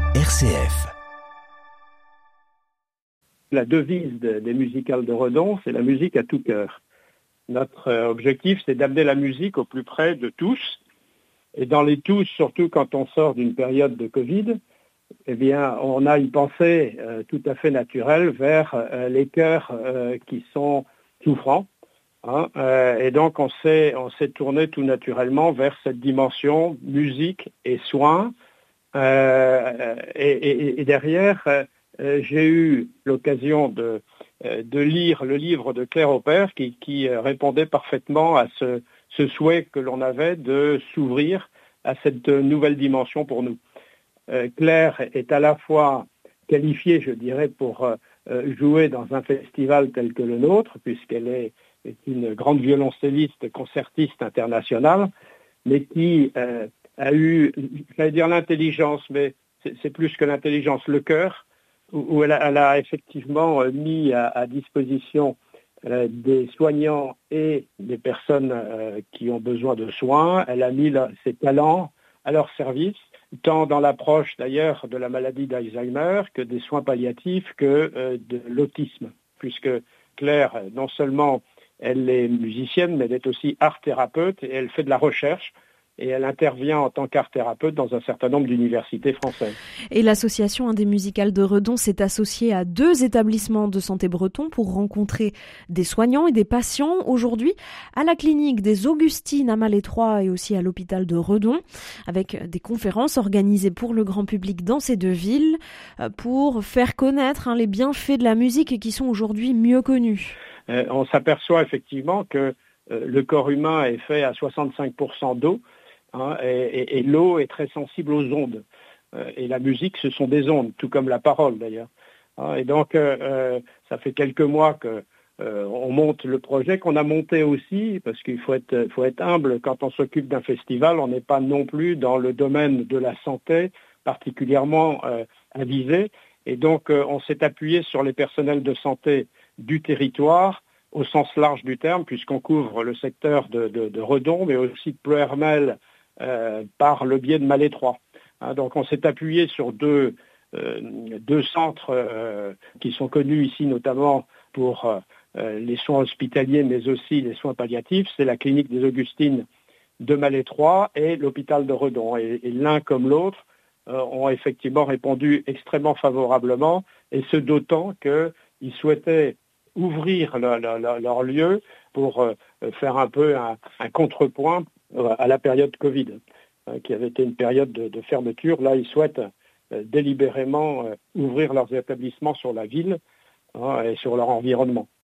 RCF. La devise des musicales de Redon, c'est la musique à tout cœur. Notre objectif, c'est d'amener la musique au plus près de tous. Et dans les tous, surtout quand on sort d'une période de Covid, eh bien, on a une pensée tout à fait naturelle vers les cœurs qui sont souffrants. Et donc, on s'est tourné tout naturellement vers cette dimension musique et soins. Et derrière, j'ai eu l'occasion de lire le livre de Claire Aupert qui répondait parfaitement à ce souhait que l'on avait de s'ouvrir à cette nouvelle dimension pour nous. Claire est à la fois qualifiée, je dirais, pour jouer dans un festival tel que le nôtre, puisqu'elle est une grande violoncelliste concertiste internationale, mais qui a eu, j'allais dire l'intelligence, mais c'est plus que l'intelligence, le cœur, où elle a effectivement mis à disposition des soignants et des personnes qui ont besoin de soins. Elle a mis ses talents à leur service, tant dans l'approche d'ailleurs de la maladie d'Alzheimer que des soins palliatifs que de l'autisme, puisque Claire, non seulement elle est musicienne, mais elle est aussi art-thérapeute et elle fait de la recherche. Et elle intervient en tant qu'art-thérapeute dans un certain nombre d'universités françaises. Et l'association des musicales de Redon s'est associée à 2 établissements de santé bretons pour rencontrer des soignants et des patients aujourd'hui à la clinique des Augustines à Malétroit et aussi à l'hôpital de Redon, avec des conférences organisées pour le grand public dans ces 2 villes pour faire connaître les bienfaits de la musique qui sont aujourd'hui mieux connus. On s'aperçoit effectivement que le corps humain est fait à 65% d'eau. Et l'eau est très sensible aux ondes. Et la musique, ce sont des ondes, tout comme la parole d'ailleurs. Et donc, ça fait quelques mois qu'on monte le projet, qu'on a monté aussi, parce qu'il faut être humble quand on s'occupe d'un festival. On n'est pas non plus dans le domaine de la santé particulièrement avisé. Et donc, on s'est appuyé sur les personnels de santé du territoire, au sens large du terme, puisqu'on couvre le secteur de Redon, mais aussi de Ploërmel, par le biais de Malétroit. Donc on s'est appuyé sur deux centres qui sont connus ici notamment pour les soins hospitaliers mais aussi les soins palliatifs. C'est la clinique des Augustines de Malétroit et l'hôpital de Redon. Et l'un comme l'autre ont effectivement répondu extrêmement favorablement, et ce d'autant qu'ils souhaitaient ouvrir leur lieu pour faire un peu un contrepoint à la période Covid, qui avait été une période de fermeture. Là, ils souhaitent délibérément ouvrir leurs établissements sur la ville et sur leur environnement.